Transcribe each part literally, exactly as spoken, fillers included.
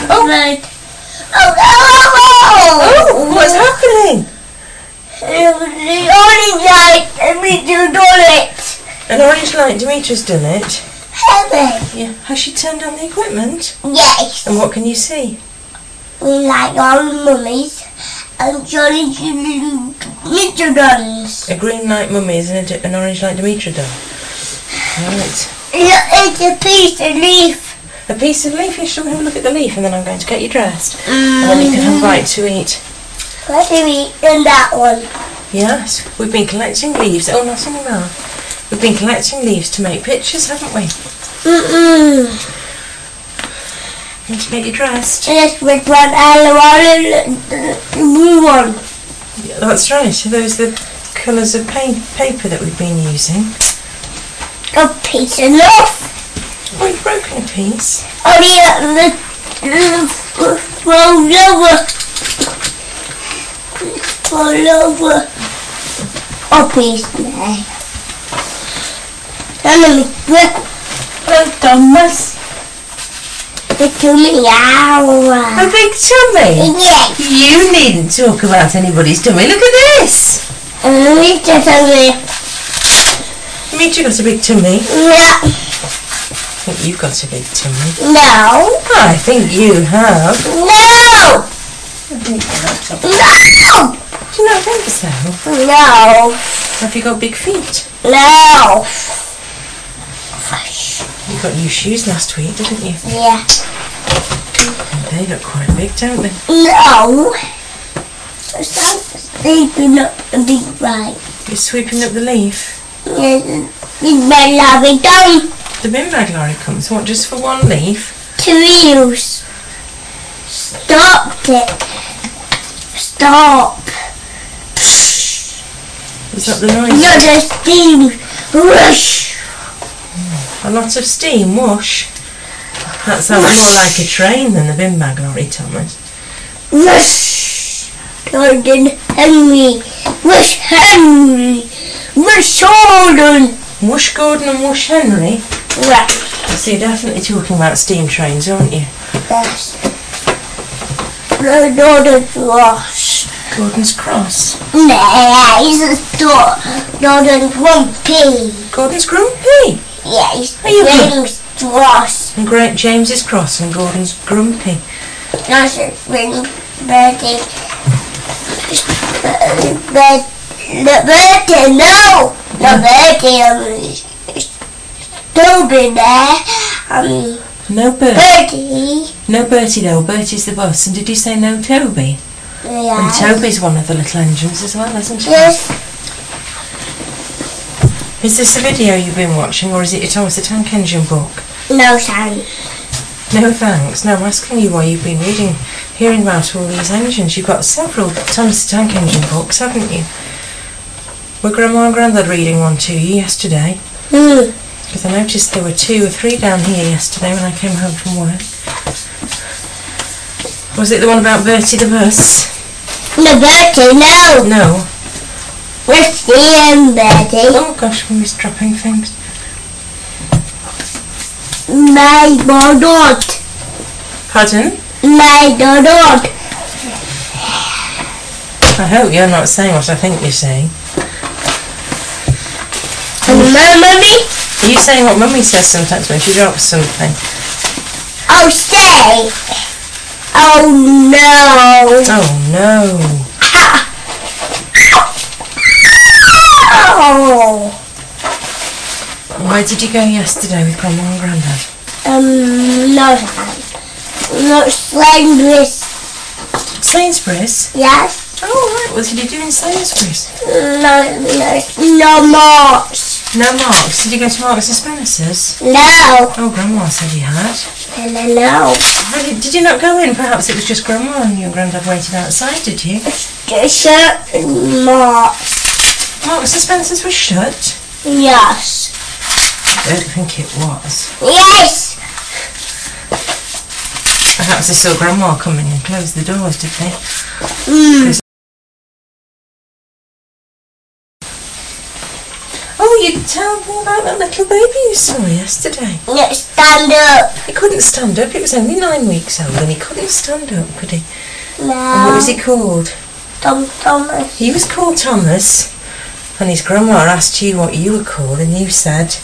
Oh. Right. Oh, oh, Oh, what's happening? The orange light, and we do it. An orange light, Demetra's done it. Heaven. Yeah. Has she turned on the equipment? Yes. And what can you see? We like all the mummies and Johnny Mitchell dolls. A green light Mummies and a, an orange light Demetra doll. Right. Look, it's a piece of leaf. A piece of leaf. You should have a look at the leaf, and then I'm going to get you dressed. Mm. And then you can have a bite to eat. What do we eat in that one? Yes, we've been collecting leaves. Oh, not anymore. We've been collecting leaves to make pictures, haven't we? Mm-mm. Going to get you dressed. Yes, with one and the blue one. Yeah, that's right. So those are the colours of pa paper that we've been using. A piece of leaf. Oh, you've broken a piece. Oh, yeah, the, the, roll over. Roll over. A piece there. Tell me, Oh, Thomas. the tummy hour. A big tummy? Yes. You needn't talk about anybody's tummy. Look at this. And we just have a, Demetra got a big tummy. no, I think you've got a big tummy. no, I think you have. no, I think you have. no, Do you not think so? no, Have you got big feet? no. You got new shoes last week, didn't you? Yeah. They look quite big, don't they? No. Stop sleeping up the big right. You're sweeping up the leaf. Yes, it's my lovely done. The bin bag lorry comes. What, just for one leaf? Two wheels. Stop it. Stop. Is that the noise? Not a steam rush. A lot of steam, whoosh. That sounds more like a train than the bin bag lorry, Thomas. Rush. Gordon Henry. Rush Henry. Rush Gordon. Whoosh Gordon and Whoosh Henry? Right. So you're definitely talking about steam trains, aren't you? Yes. The Gordon's Rush. Gordon's Cross. Nah, he's a store. Gordon's Grumpy. Gordon's Grumpy. Yes, Are you James Ross. And Great James's Cross and Gordon's Grumpy. That's a ring birthday. But the birthday, no! The birthday, um, Toby there. Um, No Bertie. Bertie. No Bertie though. Bertie's the bus. And did you say no Toby? Yes. And Toby's one of the little engines as well, isn't he? Yes. Is this a video you've been watching, or is it your Thomas the Tank Engine book? No, son. No thanks. No, I'm asking you why you've been reading, hearing about all these engines. You've got several Thomas the Tank Engine books, haven't you? Were Grandma and Grandad reading one to you yesterday? Hmm. Because I noticed there were two or three down here yesterday when I came home from work. Was it the one about Bertie the bus? No, Bertie, no. No. Where's the Bertie? Oh gosh, when he's dropping things. My dog. Pardon? My dog. I hope you're not saying what I think you're saying. And my mummy? Are you saying what Mummy says sometimes when she drops something? Oh, say. Oh, no. Oh no. Oh. Where did you go yesterday with Grandma and Grandad? Um, no, no, Sainsbury's. Sainsbury's? Yes. Oh right, what did you do in Sainsbury's? No, no, no more. No Marks. Did you go to Marks and Spencer's? No. Oh, Grandma said you had. No, no. Oh, did, did you not go in? Perhaps it was just Grandma and you and Grandad waited outside, did you? Just more. Marks and Spencer's was shut? Yes. I don't think it was. Yes. Perhaps they saw Grandma coming and closed the doors, did they? Mm. you tell me about that little baby you saw yesterday. Let's stand up. He couldn't stand up. It was only nine weeks old and he couldn't stand up, could he? No. And what was he called? Tom Thomas. He was called Thomas. And his grandma asked you what you were called and you said...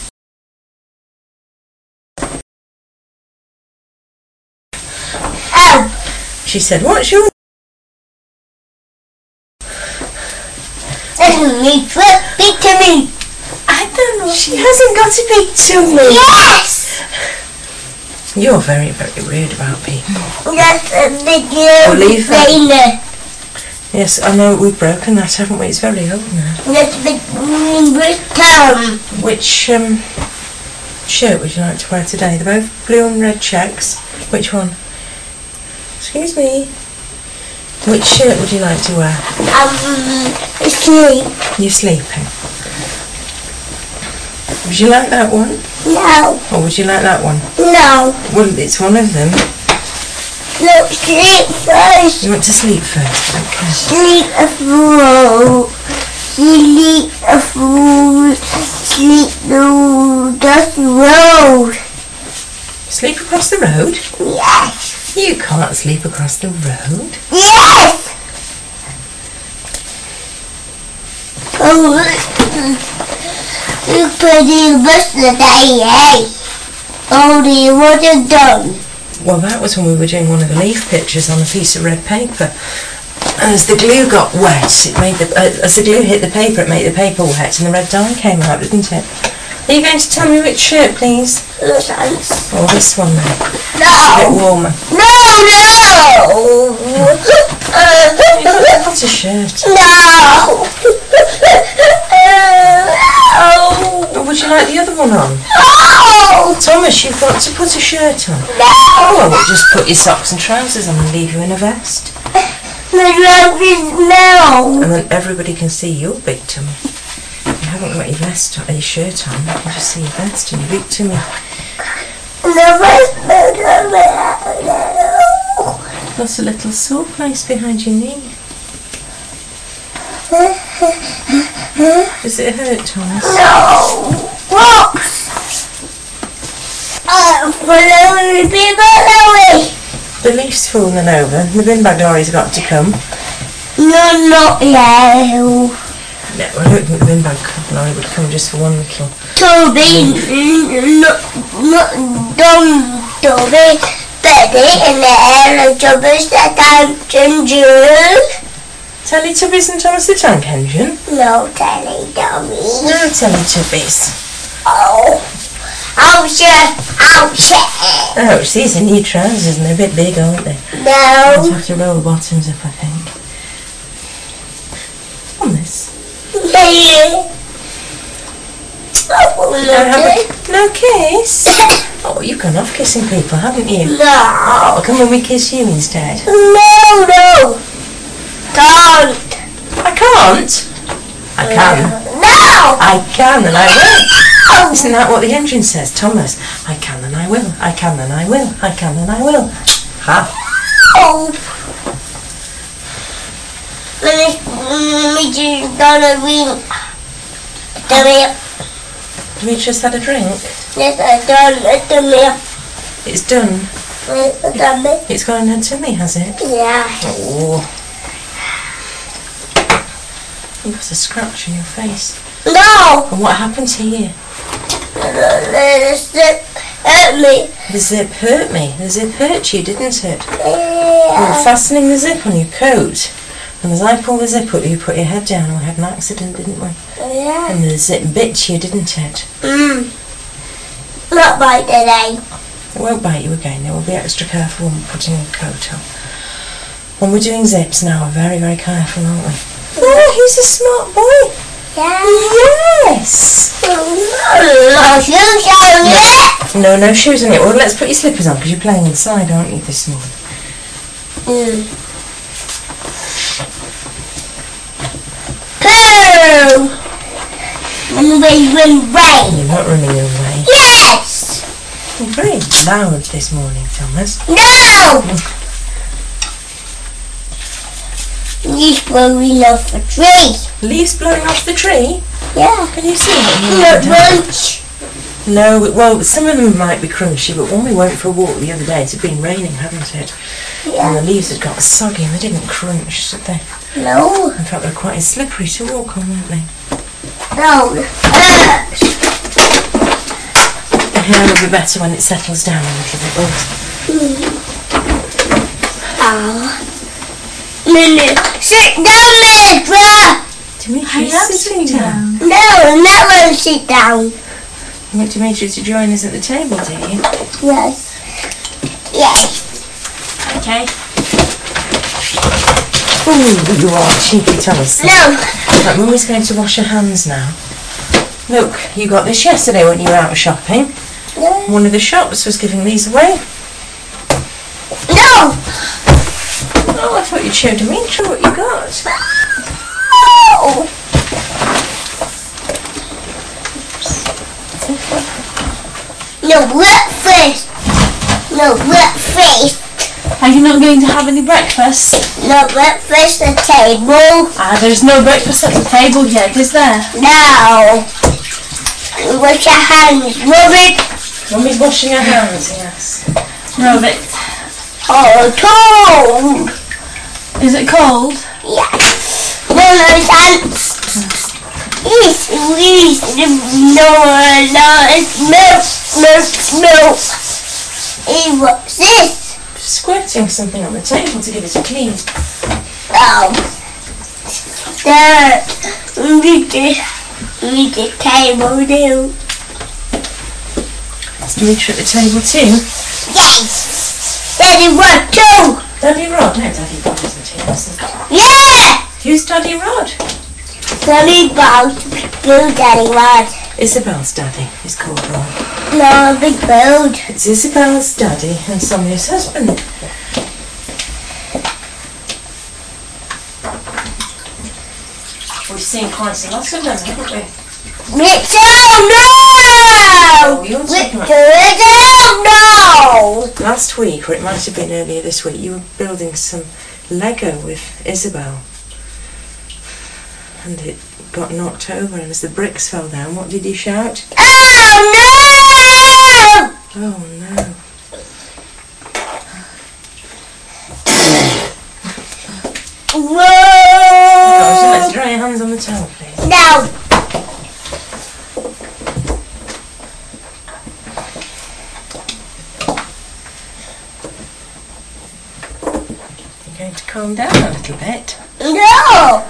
Oh. She said, what's your... Me, speak to me. I don't know. She hasn't got to speak to me. Yes. You're very, very rude about people. That's a big We'll leave that. trainer. Yes, I know we've broken that, haven't we? It's very old now. That's a big Britain. Which um, shirt would you like to wear today? They're both blue and red checks. Which one? Excuse me. Which shirt would you like to wear? Um, sleep. You're sleeping. Would you like that one? No. Or would you like that one? No. Well, it's one of them. No, sleep first. You want to sleep first? Okay. Sleep a fool. Sleep a fool. Sleep the dusty road. Sleep across the road? Yes. You can't sleep across the road. Yes. Oh, you pretty bus today, eh? Oh, you wasn't done. Well, that was when we were doing one of the leaf pictures on a piece of red paper. And as the glue got wet, it made the uh, as the glue hit the paper, it made the paper wet, and the red dye came out, didn't it? Are you going to tell me which shirt, please? No thanks. Or this one, then? No. It's a bit warmer. No, no. What a shirt. No. Or would you like the other one on? No. Thomas, you've got to put a shirt on. No. Oh, well, just put your socks and trousers on and leave you in a vest. The love is no. And then everybody can see your big tummy. You haven't got your vest or your shirt on, you can just see your vest and your big tummy. The rest of the That's a little sore place behind your knee. Does it hurt, Thomas? No. Rocks. I'm following people away. The leaf's fallen over. The bin bag lorry's got to come. No, not yet. No, I don't think the bin bag lorry would come just for one little... Toby, not, not done, Toby. Betty in the air and Toby's the tank engine. Teletubbies and Thomas the Tank Engine? No Teletubbies. No Teletubbies. Oh. Ouch, ouch. Oh, these are new trousers and they're a bit big, aren't they? No. I'll have to roll the bottoms up, I think. Thomas? Yeah. Oh, No, have a, no kiss? Oh, you've gone off kissing people, haven't you? No. Oh, come on, we kiss you instead. No, no. Don't. I can't. I can. No. I can and I will. No. Isn't that what the engine says, Thomas? I can and I will. I can and I will. I can and I will. Ha. Oh. Let me, let me just gonna read. Come here. We just had a drink. Yes, I done it to me. It's done. Yes, I done it. It's gone into me, has it? Yeah. Oh. You've got a scratch on your face. No. And what happened to you? The zip hurt me. The zip hurt me. The zip hurt you, didn't it? We Yeah. were fastening the zip on your coat. And as I pulled the zip up, you put your head down and we had an accident, didn't we? Yeah. And the zip bit you, didn't it? Mm. Not by today. It won't bite you again. It will be extra careful when we're putting a coat on. When we're doing zips now, we're very, very careful, aren't we? Oh, he's a smart boy. Yeah. Yes. No shoes on it. No, no shoes on it. Well, let's put your slippers on because you're playing inside, aren't you, this morning? Mm. Pooh. Run away, run away. You're not running away. Yes. You're very loud this morning, Thomas. No. He's blowing off a tree. Leaves blowing off the tree? Yeah. Can you see what you Not want? much. No, well, some of them might be crunchy, but when we went for a walk the other day, it had been raining, hadn't it? Yeah. And the leaves had got soggy and they didn't crunch, did they? No. In fact, they were quite slippery to walk on, weren't they? No. Hurts. The hair will be better when it settles down a little bit, but Oh. Minnie, sit down, Mildred. Dimitri's sitting down. No, never sit down. You want Dimitri to join us at the table, do you? Yes. Yes. Okay. Ooh, you are cheeky, Thomas. No. Right, Mummy's going to wash her hands now. Look, you got this yesterday when you were out shopping. No. One of the shops was giving these away. No. Oh, I thought you'd show Dimitri what you got. No. No breakfast. No breakfast. Are you not going to have any breakfast? No breakfast at the table. Ah, there's no breakfast at the table yet, is there? No. Wash your hands. Rub it. Mummy's washing her hands, yes. Rub it. Oh, cold. Is it cold? Yes. Mama's hands. Yes, yes. No, no, it's milk, milk, milk. Hey, what's this? Squirting something on the table to give it a clean. Oh. Dad, we did, we did table too. Is Dimitri at the table too? Yes. Daddy Rod too. Daddy Rod? No, Daddy Rod isn't here, is he? Yeah. Who's Daddy Rod? Daddy Rod. Blue Daddy Rod. Isabel's daddy is called Rod. No, big bird. It's Isabel's daddy and Sonia's husband. We've seen quite a lot of them, haven't we? Richard, no! Oh, you're talking about- Richard, no! Last week, or it might have been earlier this week, you were building some Lego with Isabel. And it got knocked over, and as the bricks fell down, what did you shout? Oh, no! Oh no. Whoa! Oh, so let's dry your hands on the towel, please. No. You're going to calm down a little bit. No!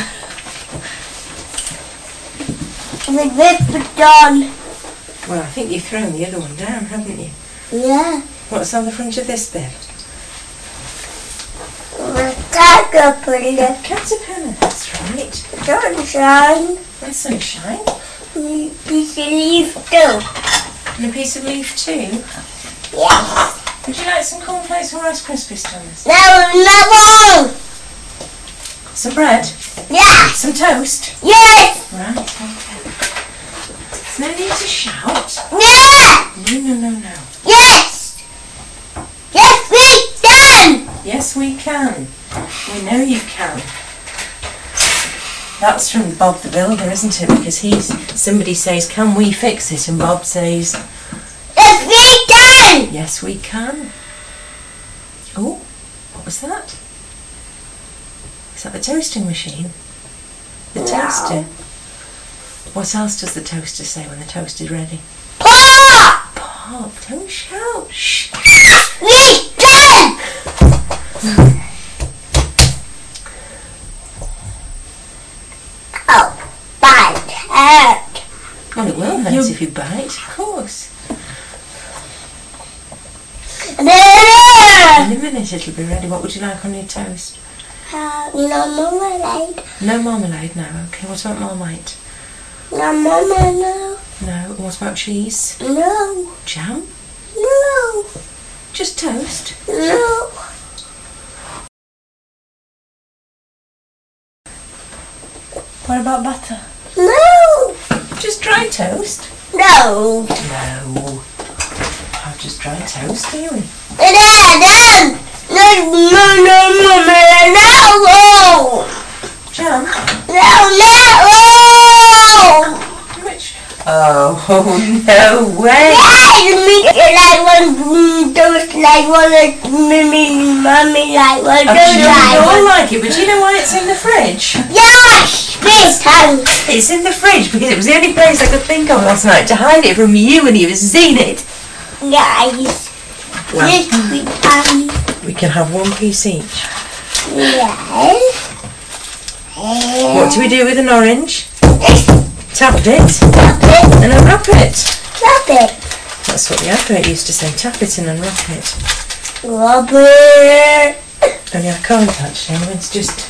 The rip done. Well, I think you've thrown the other one down, haven't you? Yeah. What's on the front of this bit? The caterpillar. Caterpillar, that's right. Sunshine. And sunshine. Piece of leaf too. And a piece of leaf too. Yes. Would you like some cornflakes or Rice Krispies, Thomas? No, no. Some bread? Yeah. Some toast? Yes. Right, okay. There's no need to shout. Yeah. No, no, no, no. Yes. Yes, we can. Yes, we can. We know you can. That's from Bob the Builder, isn't it? Because he's somebody says, "Can we fix it?" And Bob says, Yes, we can. "Yes, we can." Oh, what was that? Is that the toasting machine? The No. toaster. What else does the toaster say when the toast is ready? Pop. Pop, don't shout. Shh. We can. Oh, bite hurt. Well, it will hurt You- if you bite, of course. No. In a minute it'll be ready. What would you like on your toast? Uh, no marmalade. No marmalade, no. Okay, what about Marmite? No mama, no. No. And what about cheese? No. Jam? No. Just toast? No. What about butter? No. Just dry toast? No. No. I've just dry toast, do you? No, no. No, no, no, no, no. Jam? No, no. Oh, no way! Yeah, me like one toast, like one of mummy, mummy, like one I'm toast, sure like you all one. like it, but do you know why it's in the fridge? Yes, this time. It's in the fridge because it was the only place I could think of last night to hide it from you when you have seen it. Guys, Well, this we can. we can have one piece each. Yes. What do we do with an orange? Tap it Tap it, and unwrap it. tap it, That's what the advert used to say, tap it and unwrap it. rub it. Only I can't actually, it's just...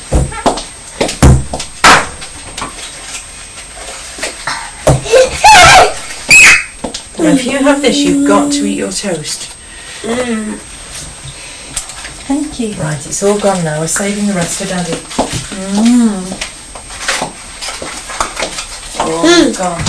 Now if you have this, you've got to eat your toast. Mm. Thank you. Right, it's all gone now, we're saving the rest for Daddy. Mm. All Mm. gone.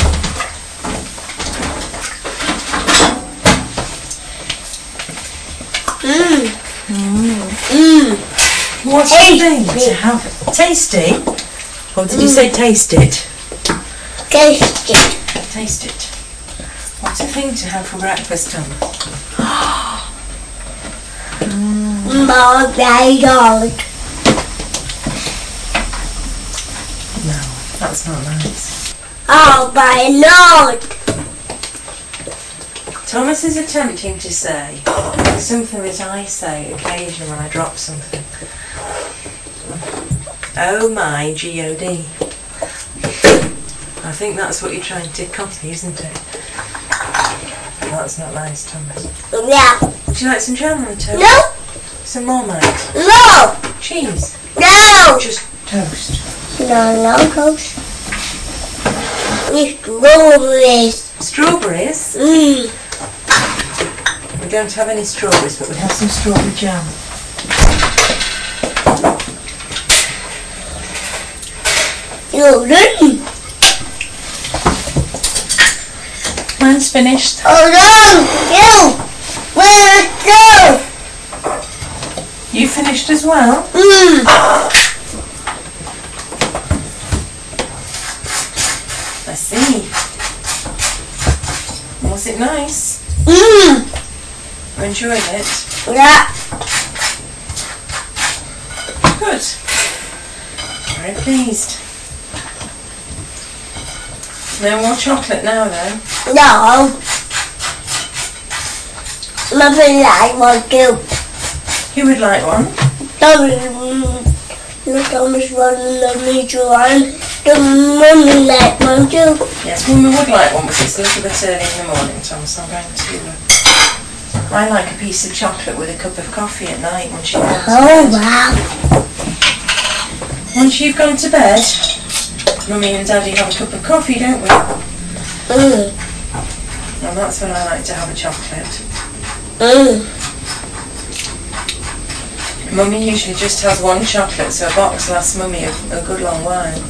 Mm. Mm. What's the thing to have? Tasty? Or did you say taste it? Taste it. Taste it. What's a thing to have for breakfast, Tom? More very old. No, that's not nice. Oh my lord. Thomas is attempting to say something that I say occasionally when I drop something. Oh my G O D. I think that's what you're trying to copy, isn't it? That's not nice, Thomas. Yeah. Would you like some jam on the toast? No. Some more, mate? No. Cheese? No. Just toast? No, no toast. With strawberries. Strawberries? Mmm. We don't have any strawberries, but we have some strawberry jam. Children. Mine's finished. Oh no. You. Where's go? You finished as well? Mmm. I see. Was it nice? Mmm. You enjoyed it? Yeah. Good. Very pleased. No more chocolate now, though. No. Mummy like one too. Who would like one? Thomas, no Thomas one, lovely one. The mummy like one too. Yes, Mummy would like one, but it's a little bit early in the morning, Thomas. I'm going to... Uh, I like a piece of chocolate with a cup of coffee at night when she goes to Oh bed. wow. Once you've gone to bed, Mummy and Daddy have a cup of coffee, don't we? Mmm. And that's when I like to have a chocolate. Mmm. Mummy usually just has one chocolate, so a box lasts Mummy a, a good long while.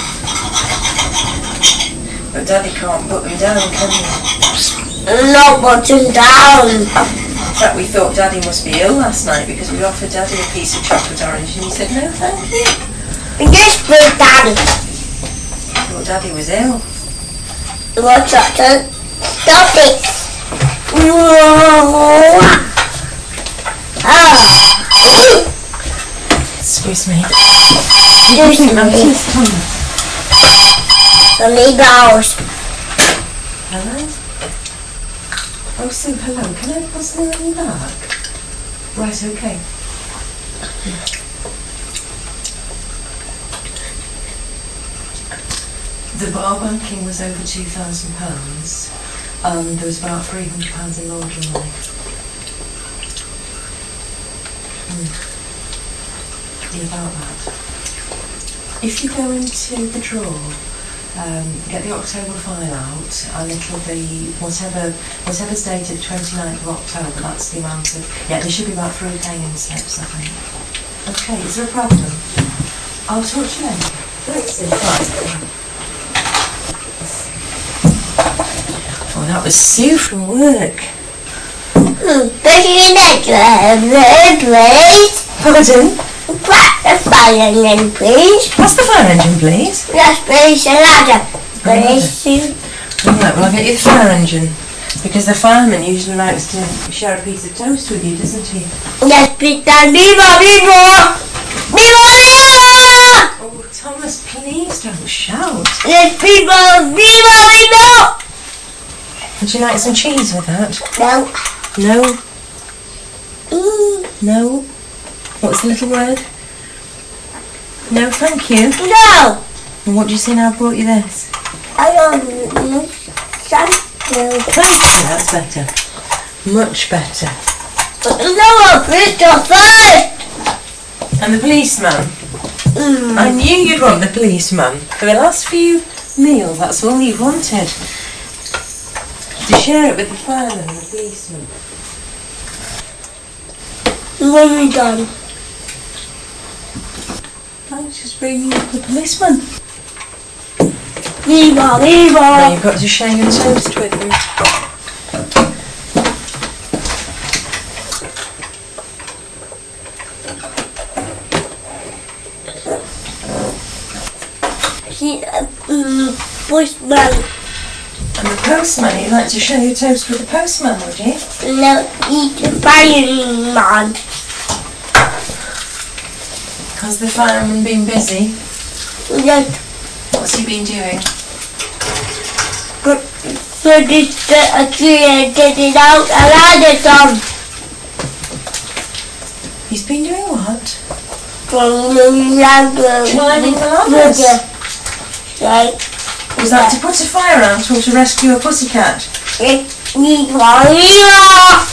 But Daddy can't put them down, can he? No button down. In fact, we thought Daddy must be ill last night because we offered Daddy a piece of chocolate orange and he said, no, thank you. Just put down. I thought Daddy was ill. What's that? Stop it. Ah. Excuse me. Excuse me. Only balls. Hello? Oh, Sue, hello. Can I possibly ring you back? Right, okay. The bar banking was over two thousand pounds and there was about three hundred pounds in laundry money. Mm. Yeah, about that. If you go into the drawer, um, get the October file out and it'll be whatever, whatever's dated twenty-ninth of October, that's the amount of, yeah, there should be about three payment slips, I think. Okay, is there a problem? I'll talk to you later. Let's see. Right. Oh, that was Sue from work. Put in that please. Pardon? Put the fire engine, please. What's the fire engine, please? Yes, please, a ladder. Please. Right, well I'll get you the fire engine. Because the fireman usually likes to share a piece of toast with you, doesn't he? Yes, Peter. Viva, viva! Viva, viva! Oh, Thomas, please don't shout. Yes, people. Viva, viva! Would you like some cheese with that? No. No? Mm. No? What's the little word? No, thank you. No. And what do you say now I brought you this? I don't know. Thank you. Thank you, that's better. Much better. No, Peter first. And the policeman? Mm. I knew you'd want the policeman. For the last few meals, that's all you wanted. To share it with the fireman and the policeman. When we done? I was just bringing up the policeman. Viva, Now viva! you've got to share your toast with them. He, uh, mm, postman. And the postman, you'd like to share your toast with the postman, would you? No, he's the fireman. Has the fireman been busy? Yes. What's he been doing? So this uh, tree and get it out and add it on. He's been doing what? From the land. Climbing the ladders? Right. Was that to put a fire out or to rescue a pussycat? It needs Maria.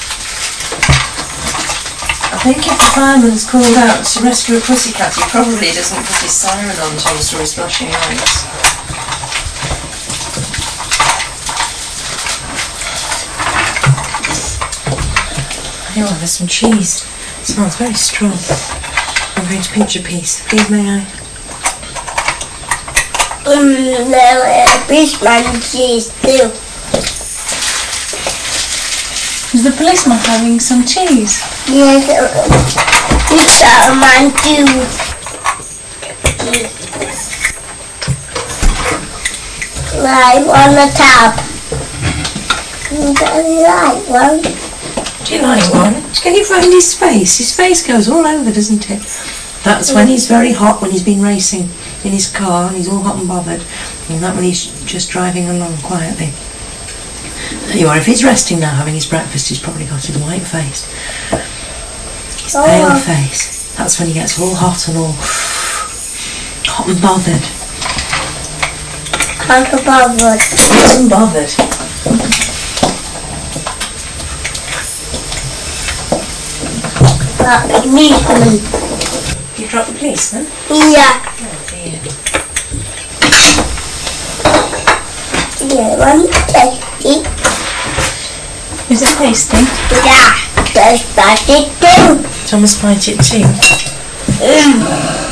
I think if the fireman's called out to rescue a pussycat, he probably doesn't put his siren on to restore his flashing lights. Oh, there's some cheese. It smells very strong. I'm going to pinch a piece. Please, may I? Um, no, uh, policeman cheese too. Is the policeman having some cheese? Yes, uh, it's a man too. Right, on the top. Right one. Do you like one? Can you find his face? His face goes all over, doesn't it? That's when he's very hot, when he's been racing in his car and he's all hot and bothered. And that when he's just driving along quietly. There you are, if he's resting now having his breakfast, he's probably got his white face. His Oh. pale face. That's when he gets all hot and all hot and bothered. Hot and bothered. Hot and bothered. Uh, policeman. You dropped the policeman? Yeah. Oh dear. Yeah, one tasty. Is it tasty? Yeah, just like it too. Thomas bite it too. Mm.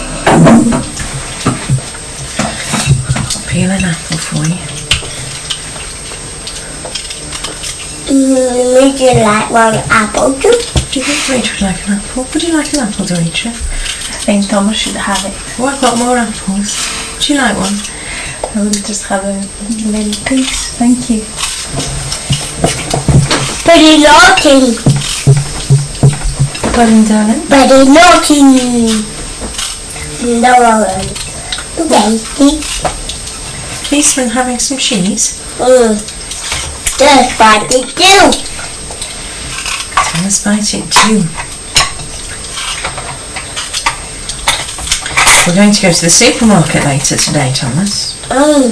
I'll peel an apple for you. Mm, would you like one apple too? Do you think Dorita would like an apple? Would you like an apple, Dorita? I think Thomas should have it. Oh, I've got more apples. Would you like one? I will just have a little piece. Thank you. Pretty naughty. Pardon, darling? Pretty naughty. No, tasty. Policeman having some cheese. Mm. Just like it too. Thomas bite it too. We're going to go to the supermarket later today, Thomas. Mm.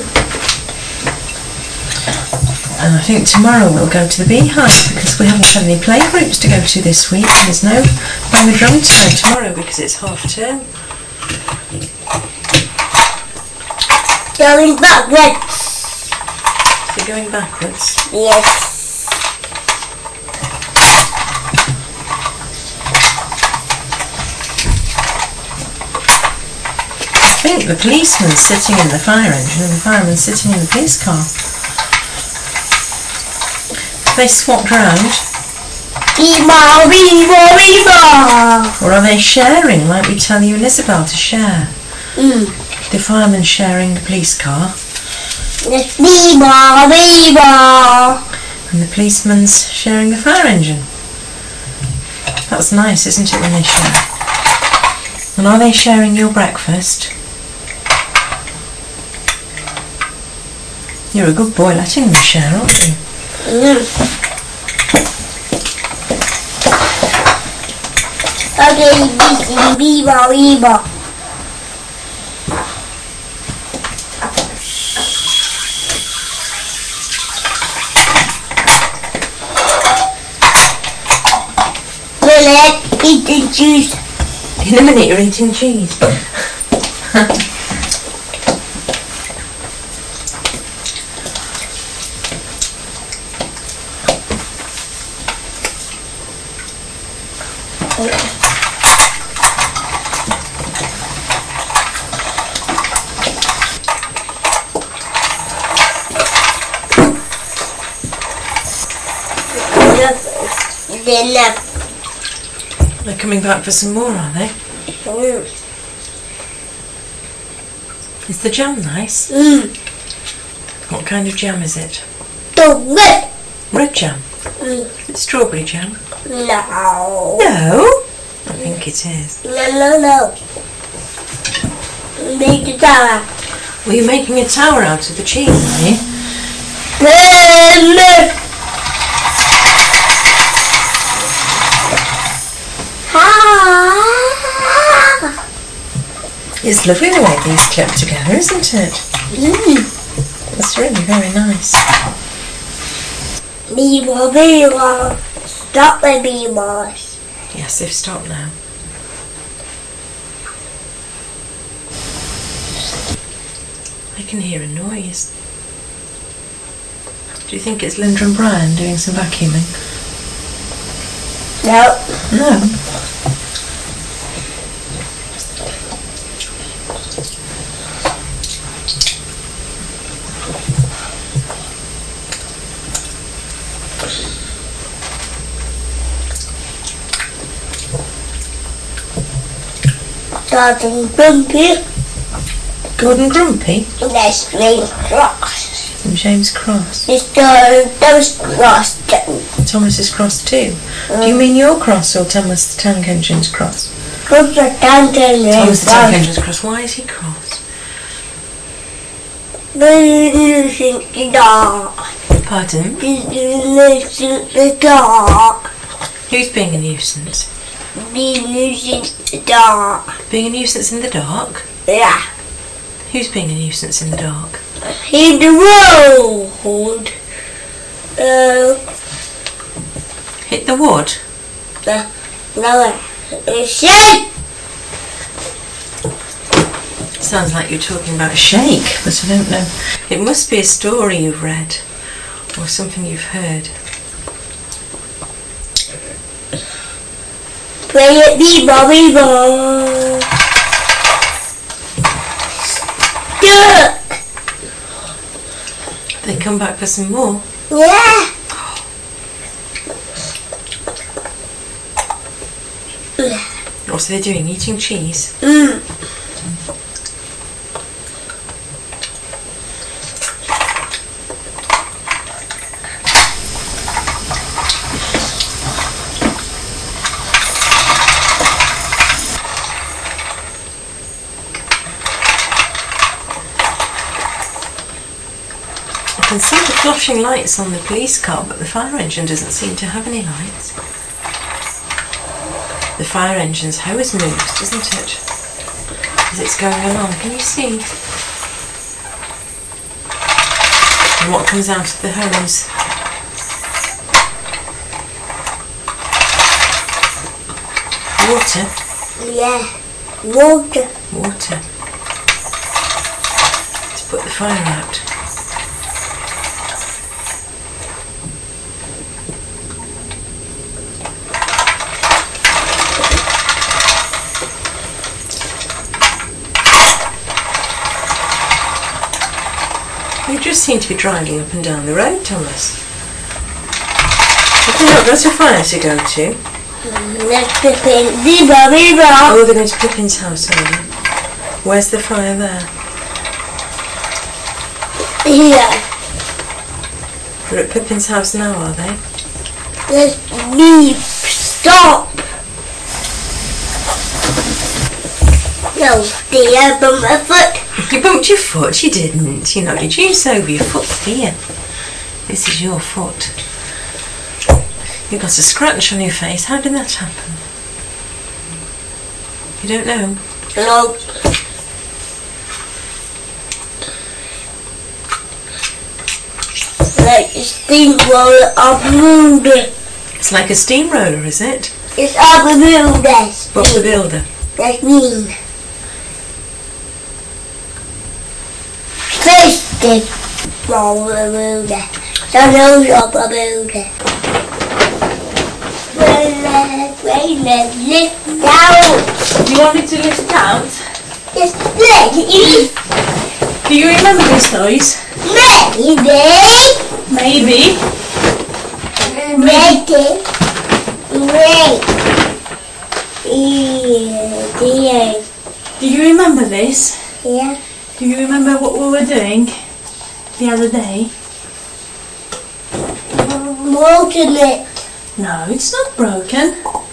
And I think tomorrow we'll go to the Beehive because we haven't had any playgroups to go to this week. And there's no Bang the Drum time tomorrow because it's half term. Going backwards. So going backwards. Yes. I think the policeman's sitting in the fire engine and the fireman's sitting in the police car. They swapped round, Viva, viva, viva. or are they sharing like we tell you and Isabel to share? Mm. The fireman sharing the police car It's Beba, Beba. And the policeman's sharing the fire engine. That's nice, isn't it, when they share? And are they sharing your breakfast? You're a good boy letting them share, aren't you? Mm. Okay, Beba, Beba. Let's eat the juice. In a minute you're eating cheese. Dinner. They're coming back for some more, are they? Mm. Is the jam nice? Mm. What kind of jam is it? The red. Red jam? Mm. Strawberry jam? No. No? I think it is. No, no, no. Make the tower. Were you making a tower out of the cheese, are you? No. It's lovely the way these clip together, isn't it? Mm. It's really very nice. Beba, Beba. Stop the Bebas. Yes, they've stopped now. I can hear a noise. Do you think it's Linda and Brian doing some vacuuming? No. No. Gordon Grumpy. Gordon Grumpy? That's James Cross. From James Cross. Mister Thomas Cross. Thomas is cross too. Mm. Do you mean you're cross or Thomas the Tank Engine's cross? Thomas the Tank Engine's Thomas the Tank Engine's cross. Why is he cross? He's in the dark. Pardon? He's in the dark. Who's being a nuisance? Being in the dark. Being a nuisance in the dark? Yeah. Who's being a nuisance in the dark? In the road. Uh, Hit the wood? Uh, no. Shake! Sounds like you're talking about a shake, but I don't know. It must be a story you've read or something you've heard. Play it, Beba, Beba. Stuck. They come back for some more. Yeah. What's they doing? Eating cheese? Mm. I can see the flashing lights on the police car, but the fire engine doesn't seem to have any lights. The fire engine's hose moves, doesn't it? As it's going along. Can you see? And what comes out of the hose? Water. Yeah. Water. Water. To put the fire out. You just seem to be driving up and down the road, Thomas. Have they not got a fire to go to? Let's Pippin. Beba, Beba. Oh, they're going to Pippin's house, are they? Where's the fire there? Yeah. They're at Pippin's house now, are they? Let's leave. Stop. No, dear, but my foot. You bumped your foot, you didn't. You know, did you over your foot here? This is your foot. You've got a scratch on your face. How did that happen? You don't know? No. Like a steamroller of Builder. It's like a steamroller, is it? It's of a Builder. Bob the Builder. That's mean. Thirsty. Bob the Builder. So no Bob the Builder. Wait, let's lift out. Do you want me to lift it out? Yes, please. Do you remember these toys? Maybe. Maybe. Maybe. Wait. Yeah. Do you remember this? Yeah. Do you remember what we were doing the other day? Broken it. No, it's not broken.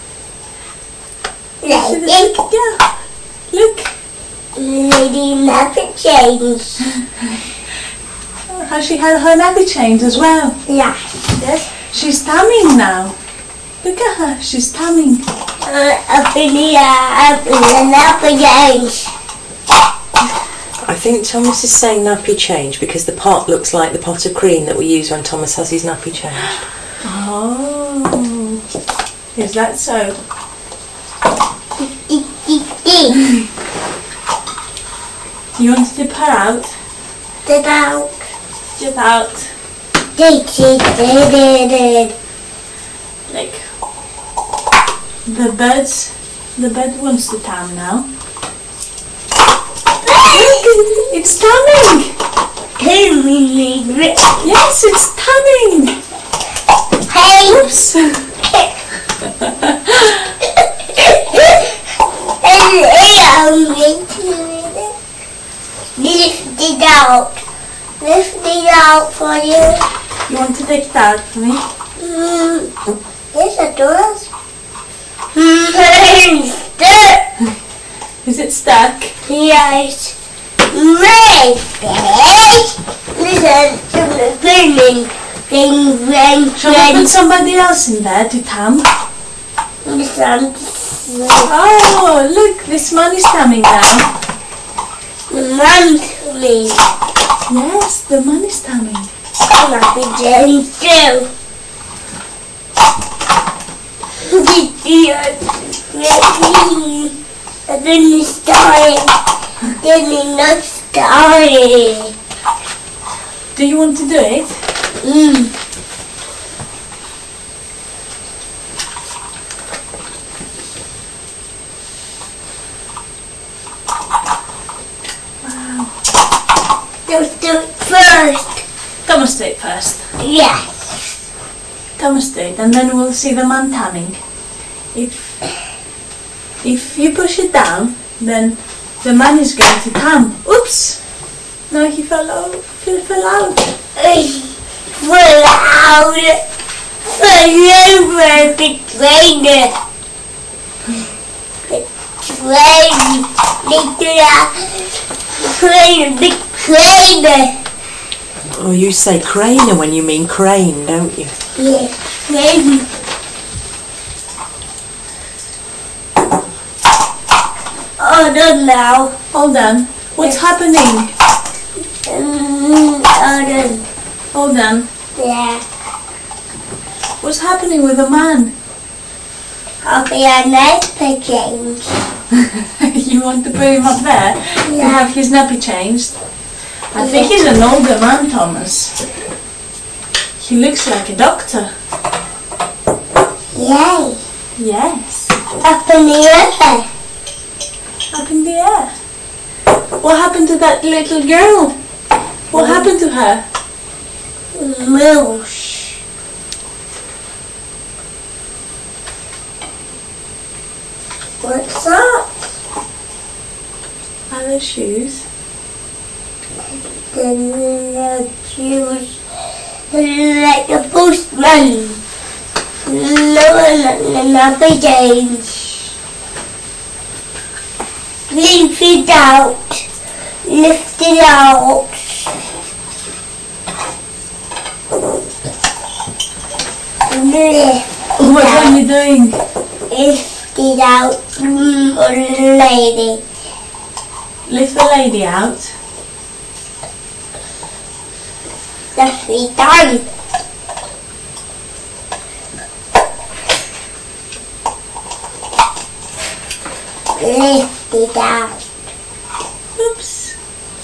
Like it. Yeah. Look. Lady never changed. Has she had her nappy changed as well? Yeah. Yes. She's tamming now. Look at her. She's tamming. Uh, up in the air, up in the never changed. I think Thomas is saying nappy change because the pot looks like the pot of cream that we use when Thomas has his nappy changed. Oh. Is that so? You want to dip her out? Dip out. Dip out. Did did did did. Like the birds. The bird wants to tam now. It's tamming. Yes, it's tamming. Hey. Oops. Lift it out. Lift it out for you. You want to take that for me? Mm. Yes, it does. Mm. Is it stuck? Yes. Maybe. Listen to the green thing when Shall we put somebody else in there to tam? listen. Oh, look, this man is tamming now. Monthly. Yes, the man is tamming. Happy Jane too. And then he started. Then he not started. Do you want to do it? Mm. Wow. Let's do it first. Thomas do it first. Yes. Thomas do it, and then we'll see the man tamming. If if you push it down, then the man is going to tam. Oops! No, he fell out. He fell out. Full out. Forever betrayed it. Betrayed. Betrayed. Betrayed. Oh, you say crane when you mean crane, don't you? Yeah, maybe. Oh, done now. All done. What's happening? Mm, oh, done. All done. Yeah. What's happening with the man? I'll be a nice change. You want to put him up there to Yeah. have his nappy changed? I think he's an older man, Thomas. He looks like a doctor. Yay. Yes. Up in the air. Up in the air. What happened to that little girl? What happened to her? Moose. What's that? Are there shoes? The and the juice like a postman. No one nappy change. Leave it out. Lift it out. Lift What are you doing? Lift it out, mm, lady. Lift the lady out. Lift it down. Lift it out. Oops.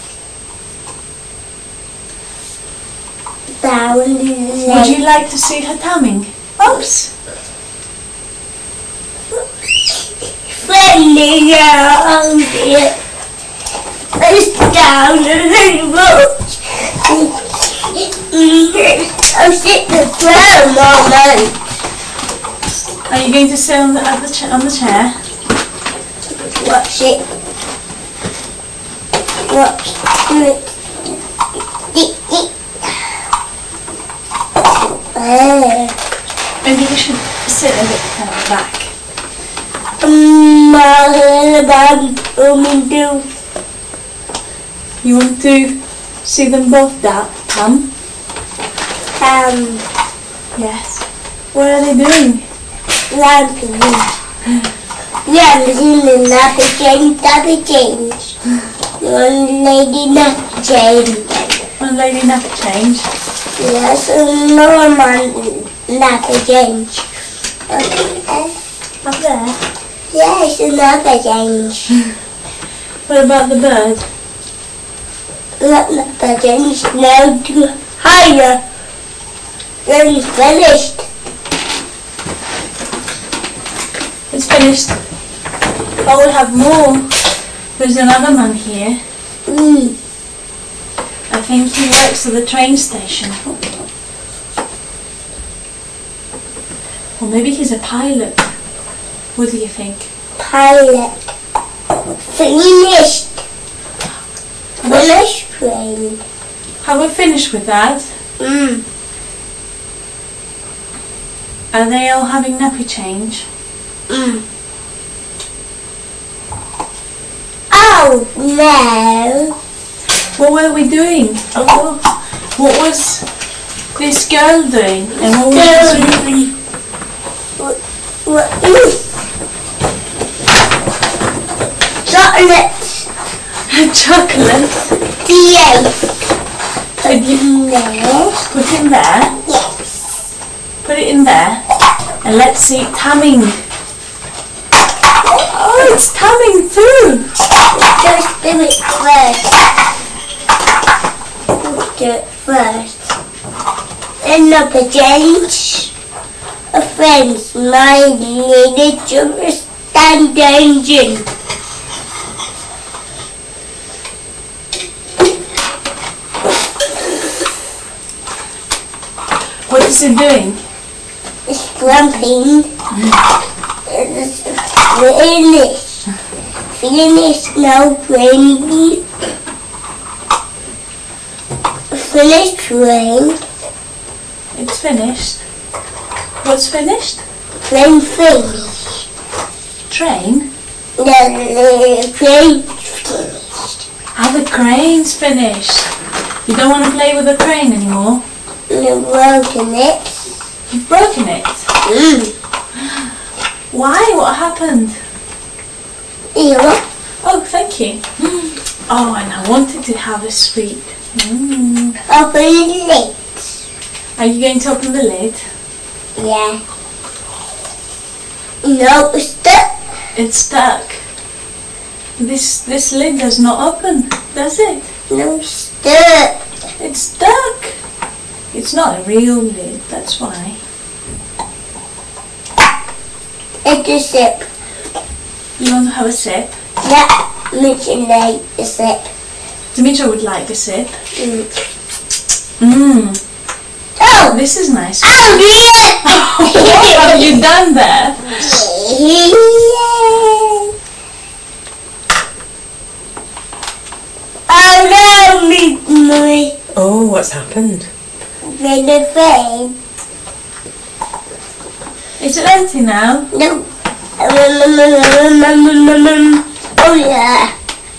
Down. Would you like to see her coming? Oops. Friendly around it. It's down a little bit. I'll sit the floor, Mama. Are you going to sit on the, at the cha- on the chair? Watch it. Watch it. Maybe you should sit a bit further back. You want to see them both da- come? Um, Yes. What are they doing? lamping. Lamping, nappy change, nappy change. One lady nappy change. One lady nap change. Yes, another man nappy change. Okay. Up there. Yes, nappy change. What about the bird? Nappy change now to higher. Then it's finished. It's finished. Oh, we'll have more. There's another man here. Mm. I think he works at the train station. Or maybe he's a pilot. What do you think? Pilot. Finished. Finished train. Have we finished with that? Mm. Are they all having nappy change? Mm. Oh no. What were we doing? Oh, what was this girl doing? And what was this? What, what is chocolate? Chocolate. Yes. Did you No. put it in there? Yes. Put it in there. And let's see it coming. Oh, it's coming too. Just do it first. Do it first. And up a change. A friend's mind needed to understand the engine. What is it doing? It's jumping. It's finished. Finished now, train. Finished train. It's finished. What's finished? Train finished. Train? The, the train finished. Ah, the crane's finished. You don't want to play with the crane anymore? You've broken it. You've broken it. Mm. Why? What happened? Here. Oh, thank you. Oh, and I wanted to have a sweet. Mm. Open the lid. Are you going to open the lid? Yeah. No, it's stuck. It's stuck. This this lid does not open, does it? No, it's stuck. It's stuck. It's not a real lid, that's why. It's a sip. You want to have a sip? Yeah, Mitchell like a sip. Dimitra would like a sip. Mm. Mmm. Oh! This is nice. Oh, What yeah! have you done there? Oh no, me, me, happened? Then the thing. Is it empty now? No. Oh yeah.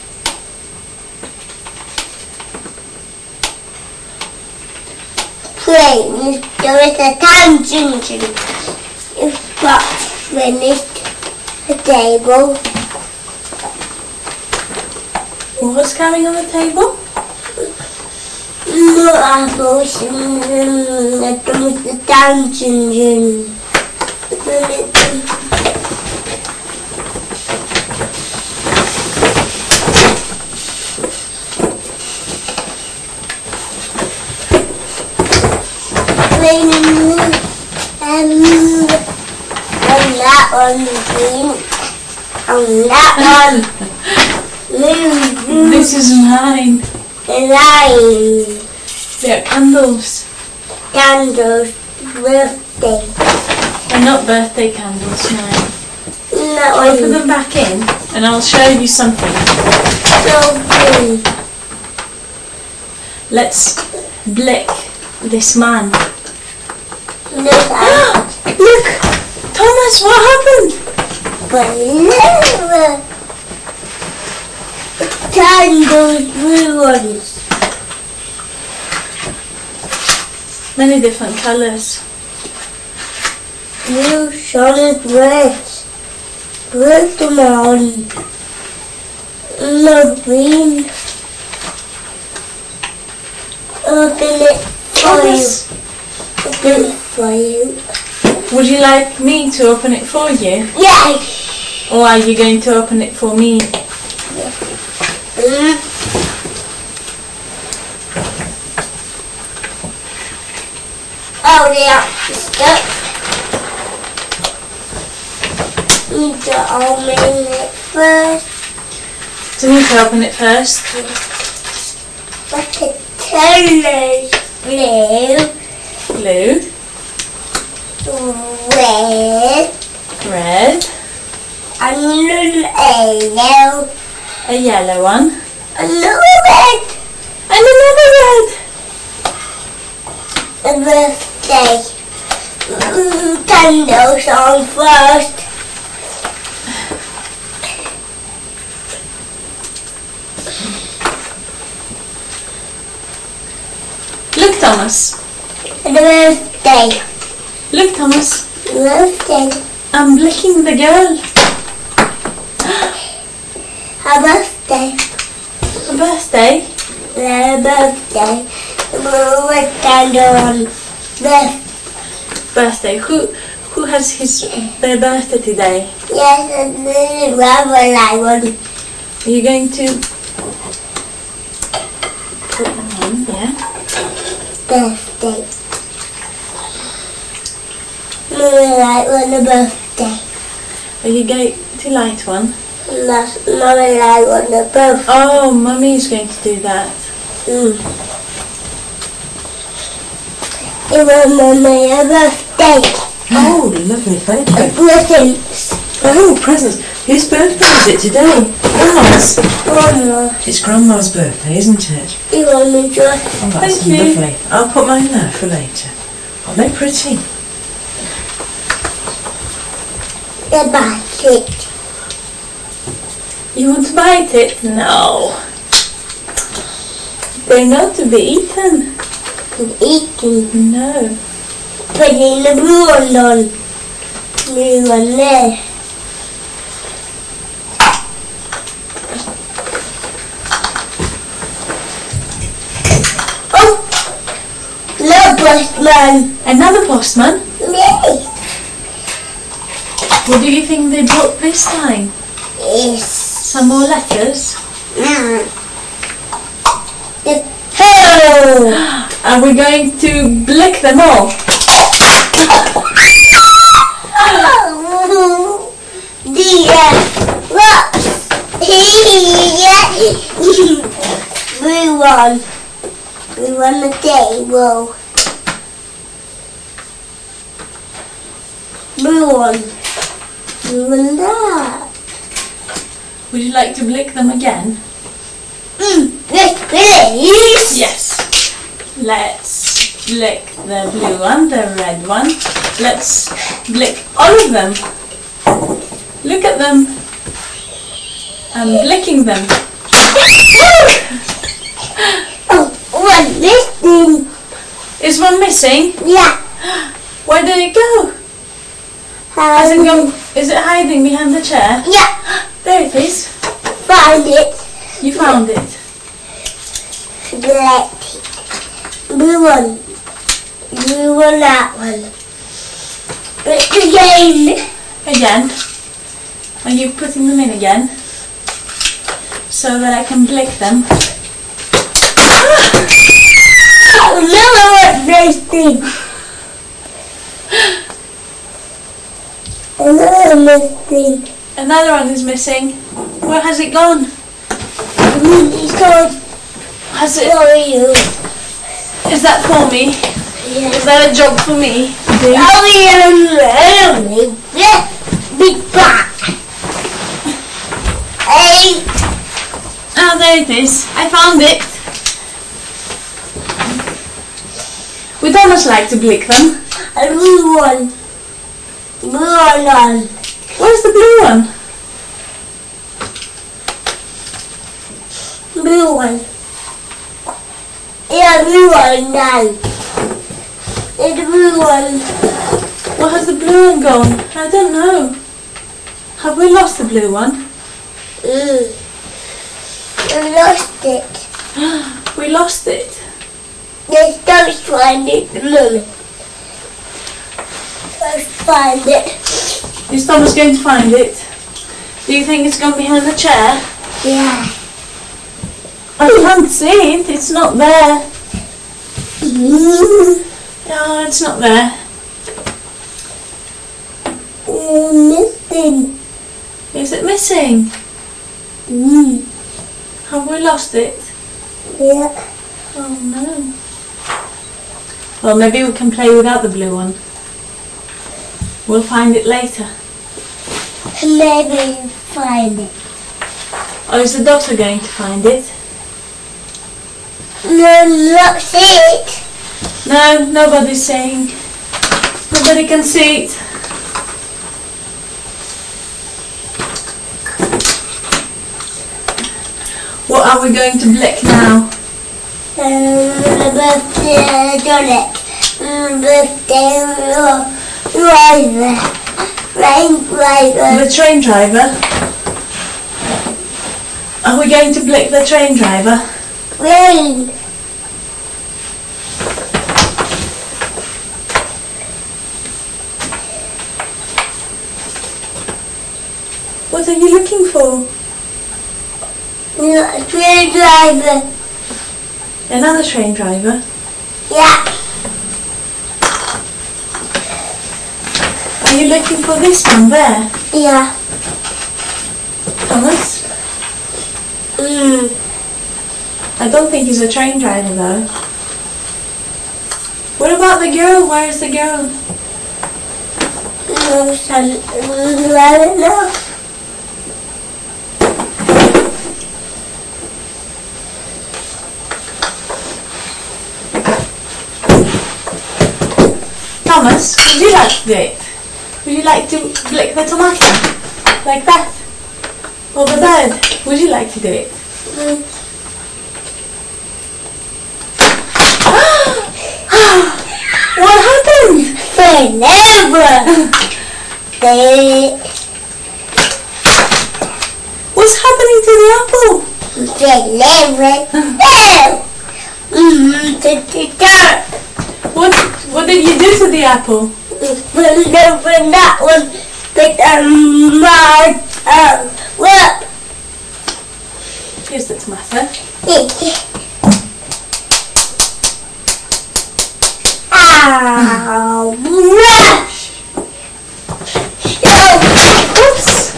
Friends, there is a tangent. You've got finished a table. What's coming on the table? No apples. There is a tangent. And, and that one green. And that one blue. This is mine. Line. They're candles. Candles. Birthday. They're not birthday candles, no. That I'll put one. them back in and I'll show you something. So green. Let's blick this man. Look at Look! Thomas, what happened? Whatever. Candles, blue ones. Many different colours. Blue, solid red. Red one. No green. Open it for you. Thomas, Open it for you. would you like me to open it for you? Yes. Or are you going to open it for me? Mm. Oh, they are stuck. Need to open it first. Do you need to open it first? But the colors blue, Blue, red, red, and yellow, a yellow one, another red, and another red. a birthday. Mm, candles on first. Look, Thomas. A birthday. Look, Thomas. Birthday. I'm blicking the girl. A birthday. A birthday. A birthday. Red candle on birthday. Birthday. Who who has his their birthday today? Yes, and then rubber light one. Are you going to put them on? Yeah. Birthday. Mummy light one a birthday. Are you going to light one? That's Mummy light one a birthday. Oh, Mummy's going to do that. Mm. It was Mummy a birthday. Oh, lovely, thank A you. presents. Oh, presents. Whose birthday is it today? Grandma's. Grandma. It's Grandma's birthday, isn't it? You want me to? Oh, that's Thank you. lovely. I'll put mine there for later. Aren't they pretty? The basket. You want to bite it? No. They're not to be eaten. Eating. No. Putting the blue one on. Blue one there. Oh! No postman. Another postman? Yes. What do you think they brought this time? Yes. Some more letters? Mm. The hole. Are we going to blick them all? Oh, dear. Look. Blue one. Blue on the table. Blue one. Blue on that. Would you like to blick them again? Mm, yes, please. Yes. Let's blick the blue one, the red one. Let's blick all of them. Look at them. I'm blicking them. Oh, one missing. Is one missing? Yeah. Where did it go? Has it gone? Is it hiding behind the chair? Yeah. There it is. Find it. You found it. Black. Blue one. Blue one, that one. But again. Again. Are you putting them in again? So that I can blick them. Another one missing. Another missing. Another one is missing. Where has it gone? It's gone. Has it? For you. Is that for me? Yeah. Is that a job for me? Oh, yeah. Yeah. Big back. Hey. Oh, there it is. I found it. We'd almost like to blick them. A blue one. Blue one on. Where's the blue one? Blue one. Yeah, blue one now. Yeah, the blue one. Where has the blue one gone? I don't know. Have we lost the blue one? Mm. I lost it. We lost it. Let's don't find it, Mummy. Let's find it. Is Thomas going to find it? Do you think it's gone behind the chair? Yeah. I can't see it. It's not there. Mm. No, it's not there. Mm, missing. Is it missing? Mm. Have we lost it? Yeah. Oh no. Well, maybe we can play without the blue one. We'll find it later. Maybe find it. Or is the doctor going to find it? No, not see it. No, nobody's saying. Nobody can see it. What are we going to blick now? Um, birthday donut. Um, birthday driver. Rain driver. The train driver? Are we going to blick the train driver? Rain. What are you looking for? No, train driver. Another train driver? Yeah. Are you looking for this one there? Yeah. Thomas? Mm. I don't think he's a train driver though. What about the girl? Where is the girl? No, son. I don't know. Thomas, would you like to do it? Would you like to blick the tomato? Like that? Or the bird? Would you like to do it? Mm. What happened? Forever. They What's happening to the apple? deliver. Oh. Mm. The What What did you do to the apple? Deliver that one. But um, my um, what? Here's the tomato. Ow! Rush! Oh, Oops!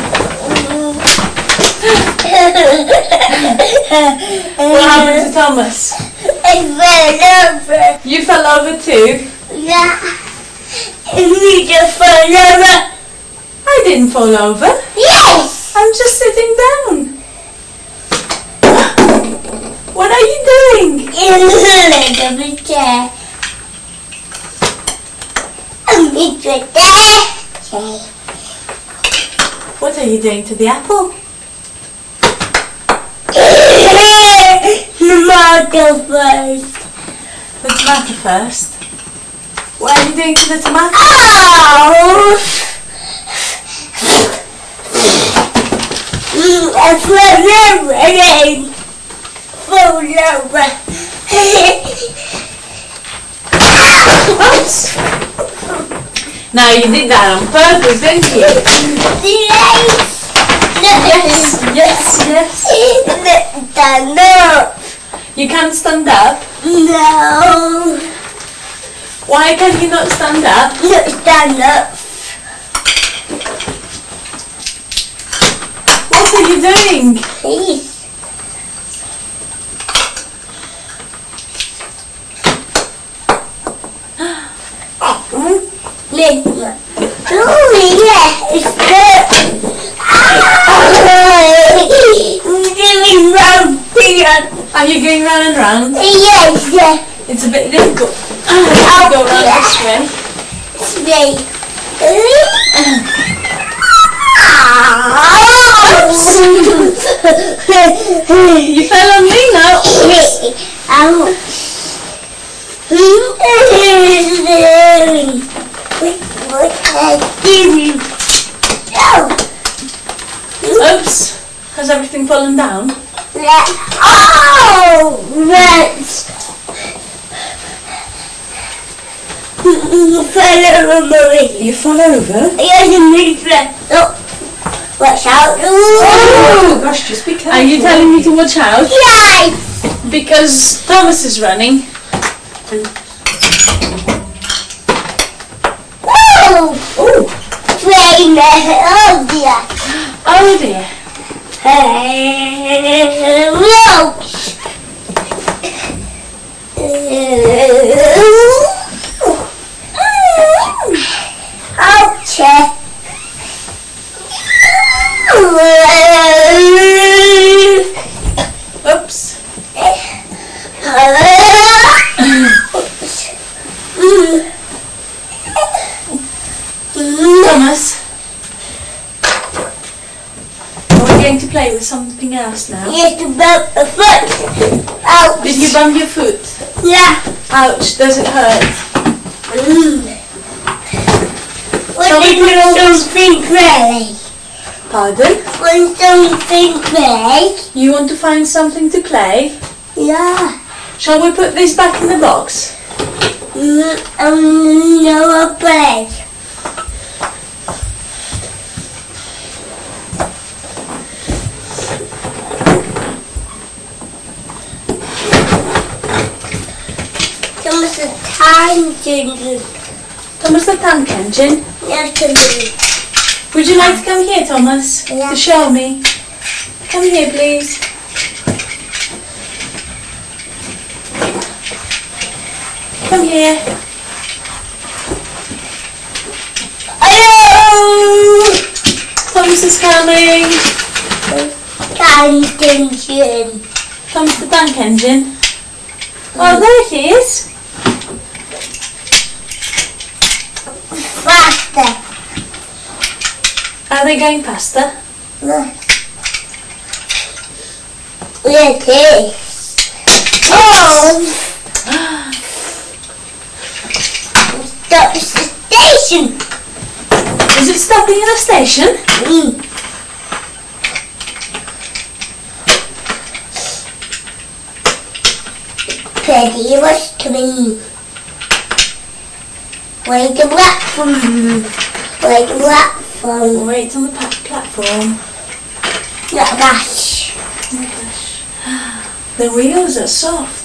What happened to Thomas? I fell over. You fell over too? Yeah. You just fell over. I didn't fall over. Yes. I'm just sitting down. What are you doing? In the little chair. I'm in the chair. What are you doing to the apple? Tomato first. The tomato first. What are you doing to the tomato? Ow! I'm running. Full over. Oops. Now you did that on purpose, didn't you? Yes. Yes, yes, yes. Stand up. You can't stand up. No. Why can you not stand up? No, stand up. What are you doing? Please. Listen. Oh, yeah, it's good. Giving round here. Are you going round and round? Yes, yes. It's a bit difficult. I'll go round this way. Snake. You fell on me now. Ouch. What I do? Oops. Has everything fallen down? Oh, that's fell over, Marie. You fell over? Yes, a big flat. Oh, watch out. Oh gosh, just be careful. Are you telling me to watch out? Yes. Because Thomas is running. Oh, Oh, train. Oh dear. oh dear. Hey, roach. Ouch. Oops. Thomas. We're going to play with something else now. Yes, about a foot. Ouch. Did you bump your foot? Yeah. Ouch, does it hurt? Mm. What Shall we did put all you those- think, Ray? Pardon? When something Ray? You want to find something to play? Yeah. Shall we put this back in the box? Mm, um, no, play. Thomas the Tank Engine. Thomas the Tank Engine. Yes, to me. Would you like to come here, Thomas? Yeah. To show me? Come here, please. Come here. Hello! Thomas is coming. Tank Engine. Thomas the Tank Engine. Oh, there it is. Faster. Are they going faster? It is. Oh! Stop the station. Is it stopping at a station? Mm. Teddy was coming. Wait the platform. Wait the platform. Wait on the pa- platform. Not that. Oh my gosh. The wheels are soft.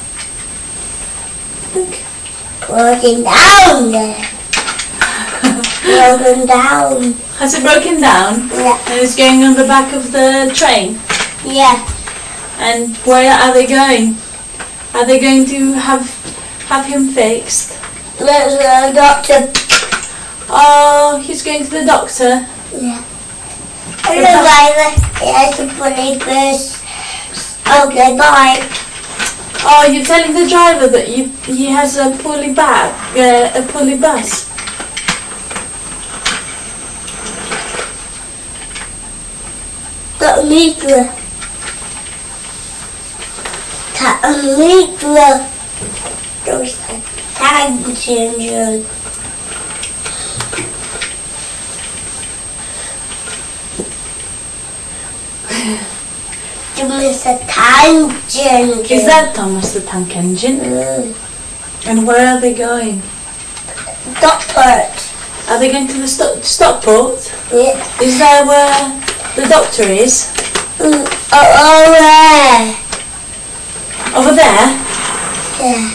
Look. Broken down there. Broken down. Has it broken down? Yeah. And it's going on the back of the train? Yeah. And where are they going? Are they going to have have him fixed? There's a doctor. Oh, he's going to the doctor. Yeah. Hello, driver. Yes, a funny bus. Okay, bye. Oh, you're telling the driver that you, he has a poorly bag, uh, a poorly bus. Got me to Got me to Those are tangents. Thomas the Tank Engine. Is that Thomas the Tank Engine? Mm. And where are they going? Stockport. Are they going to the sto- Stockport? Yeah. Is that where the doctor is? Mm. Oh, oh, yeah. Over there? Yeah.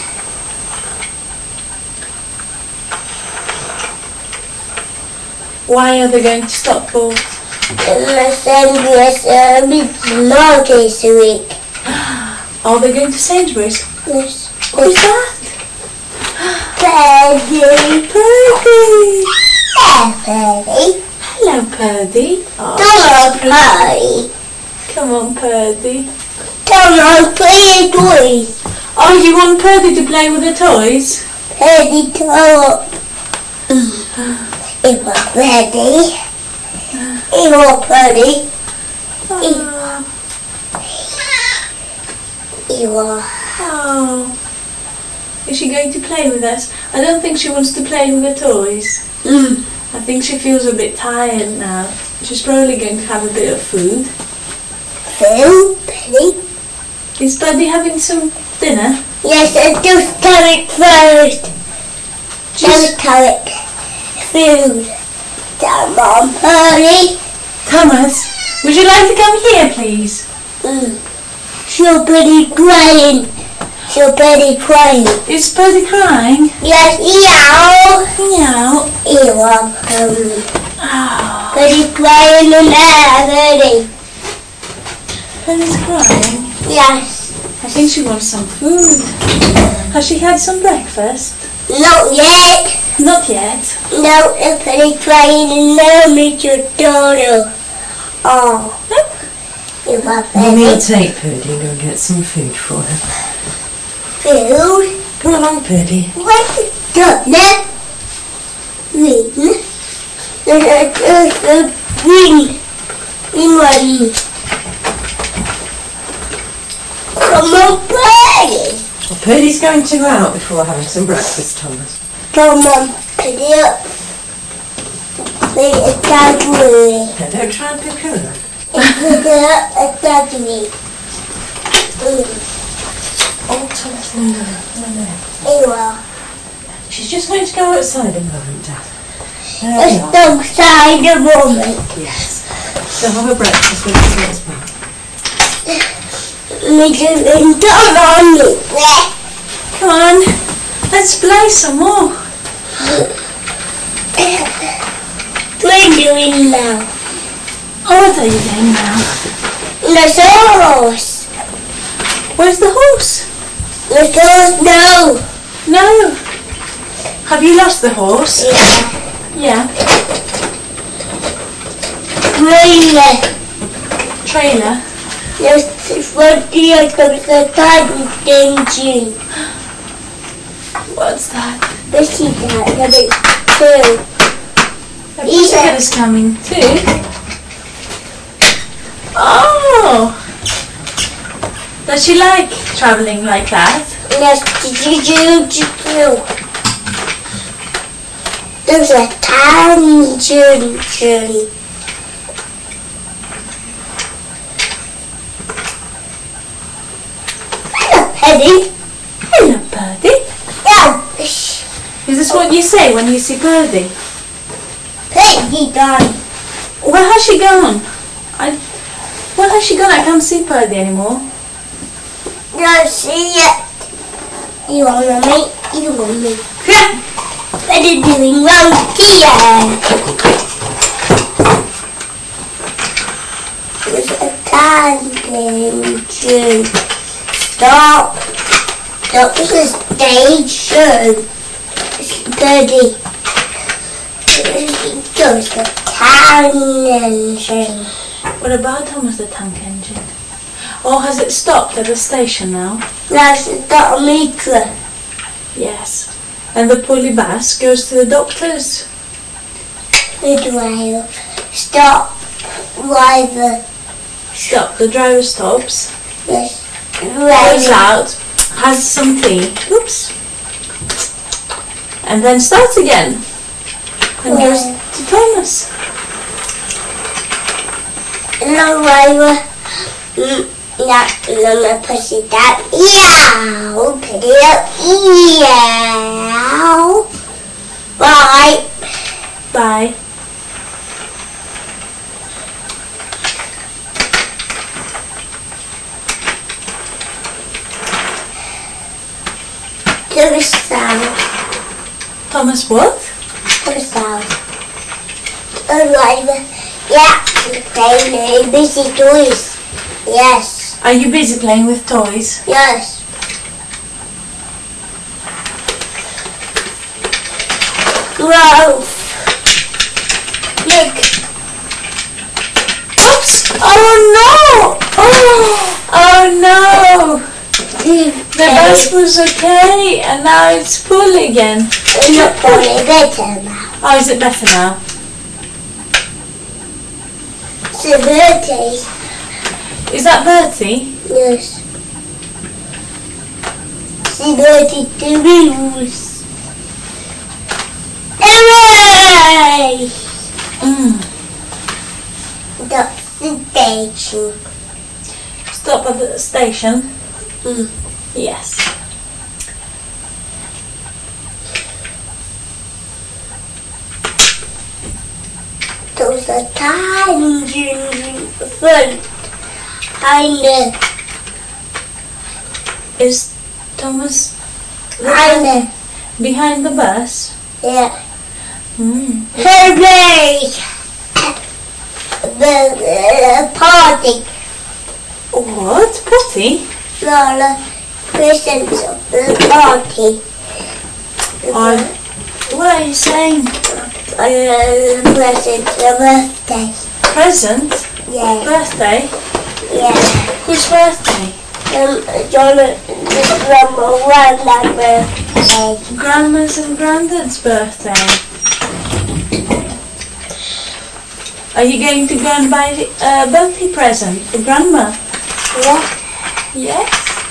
Why are they going to Stockport? My son was a bit notice a week. Are they going to Sainsbury's? Yes. Who's that? Paddy. Purdy! Yeah, Paddy. Hello, Purdy. Oh, Come on, Paddy. come on, Purdy. Come on, play toys. Oh, you want Purdy to play with the toys? Paddy, talk. It was Paddy. It was Paddy. Oh, It was. oh. Is she going to play with us? I don't think she wants to play with the toys. Mm. I think she feels a bit tired now. She's probably going to have a bit of food. Phil, Paddy. Is Purdy having some dinner? Yes, I just tell it first. Just tell it. Food. Come on, Paddy. Thomas, would you like to come here, please? Mm. She'll be crying. She'll be crying. Is Purdy crying? Yes, meow. Meow. You are um, Oh, Purdy crying in there, Purdy. Purdy's crying. Yes. I think she wants some food. Has she had some breakfast? Not yet. Not yet. No, Purdy crying in there, meet your daughter. Oh. You are Mummy will Purdy. take Purdy and go and get some food for her. Food. Come along, Purdy. What's the donut? Green. There's a, there's a green. Green one. Come on, Purdy. Well, Purdy's going to go out before having some breakfast, Thomas. Come on, Purdy up. Wait, a doggy. Now, don't try and pick her up. Put up a doggy. Oh, Thomas, no, no, no. Anyway, She's just going to go outside a moment, Dad. There we let's are. go outside a moment. Yes. So have a breakfast when she gets back. Me doing don't on me. Come on, let's play some more. What are you doing now? Oh, what are you doing now? The horse. Where's the horse? The horse, no. No. Have you lost the horse? Yeah. Yeah. Trailer. Trailer. There's forty of the Tank Engine. What's that? Pussycat, number two. A pussycat is coming too. Oh! Does she like travelling like that? Yes, there's a tangent. Hello, Paddy. Hello, Purdy. Yeah. Is this what you say when you see Purdy? Paddy gone. Where has she gone? I. Where has she gone? I can't see Purdy anymore. No, see it. You want me? You want me? Yeah. What are you doing wrong here? There's a tangent. Stop. Stop the station. Birdie. There's a tangent. What about Thomas the Tank Engine? Or has it stopped at the station now? That's got a meter. Yes. And the poorly bus goes to the doctor's. The driver. Stop. Driver. Stop. The driver stops. Yes. Goes Driver. out. Has some tea. Oops. And then starts again. And goes to Thomas. No driver. Mm, yeah, let me push it down. Yeah. Put it up. Yeah. Bye. Bye. To the south. Thomas what? To the south. A driver. Yeah. Playing busy toys. Yes. Are you busy playing with toys? Yes. Growth. Look. Oops! Oh no! Oh, oh no! The bus was okay and now it's full again. It's not really better now. Oh, is it better now? It's a birthday. Is that Bertie? Yes. It's a birthday to lose. Hooray! Mm. That's the station. Stop at the station? Mm. Yes. Those are tiny front. Behind Is Thomas behind behind the bus? yeah. Mm. Hooray! The, the party. What? Potty? No, the presents of the party. Oh, what are you saying? Uh, the present, the birthday. Present? Yeah, Birthday? yeah. Whose birthday? Um, John, the grandma, granddad birthday. Grandma's and Granddad's birthday. Are you going to go and buy a uh, birthday present for Grandma? Yeah. Yes.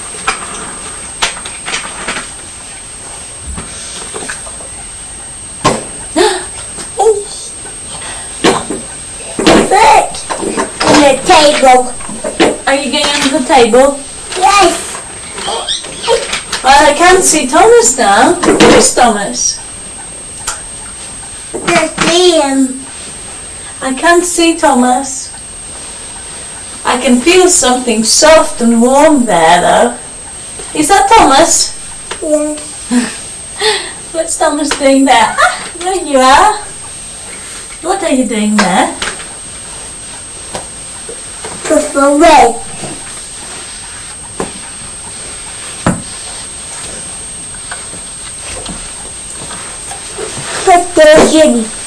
But on the table. Are you going under the table? Yes. Well, I can't see Thomas now. Where's Thomas? Just see him. I can't see Thomas. I can feel something soft and warm there, though. Is that Thomas? Yes. What's Thomas doing there? Ah, there you are. What are you doing there? Push away. Put the